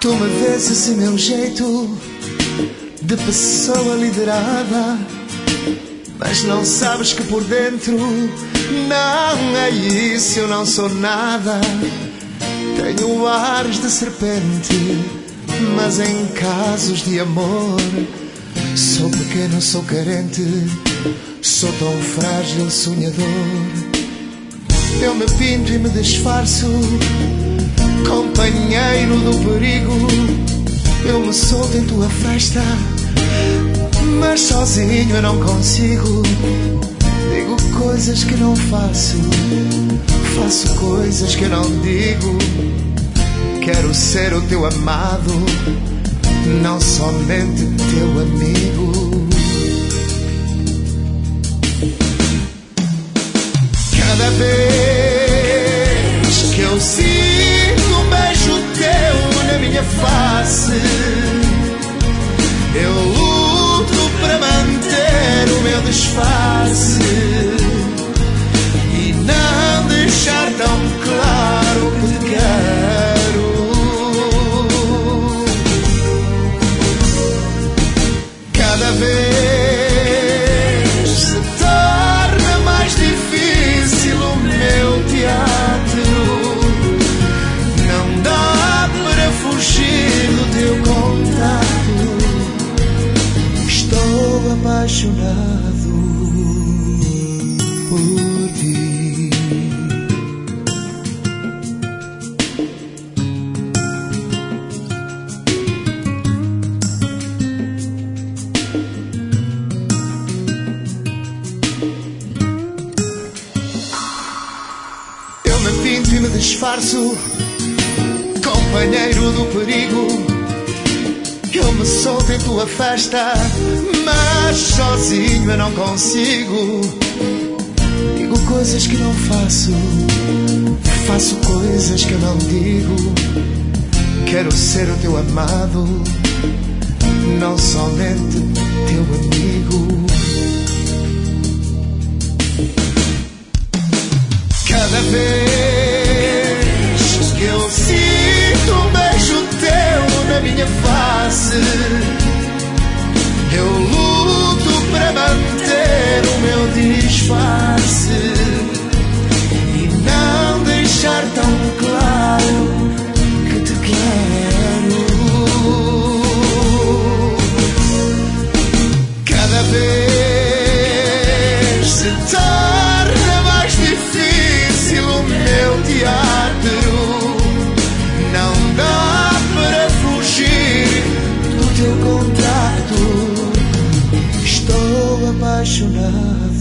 Tu me vês esse meu jeito de pessoa liderada, mas não sabes que por dentro não é isso, eu não sou nada. Tenho ares de serpente, mas em casos de amor sou pequeno, sou carente, sou tão frágil, sonhador. Eu me pinto e me disfarço, companheiro do perigo. Eu me solto em tua festa, mas sozinho eu não consigo. Digo coisas que não faço, faço coisas que não digo. Quero ser o teu amado, não somente teu amigo. Cada vez que eu sinto um beijo teu na minha face, eu luto para manter o meu disfarce e não deixar tão claro que te quero. Cada vez se torna mais difícil o meu teatro. Não dá para fugir do teu contato. Estou apaixonado por ti. Eu me pinto e me disfarço, companheiro do perigo. Eu me solto em tua festa, mas sozinho eu não consigo. Digo coisas que não faço, faço coisas que eu não digo. Quero ser o teu amado, não somente teu amigo. Cada vez que eu sinto um beijo teu na minha face, eu luto para manter o meu disfarce e não deixar tão claro que te quero. Cada vez se torna mais difícil o meu teatro. Não dá para fugir do teu contato. Estou apaixonado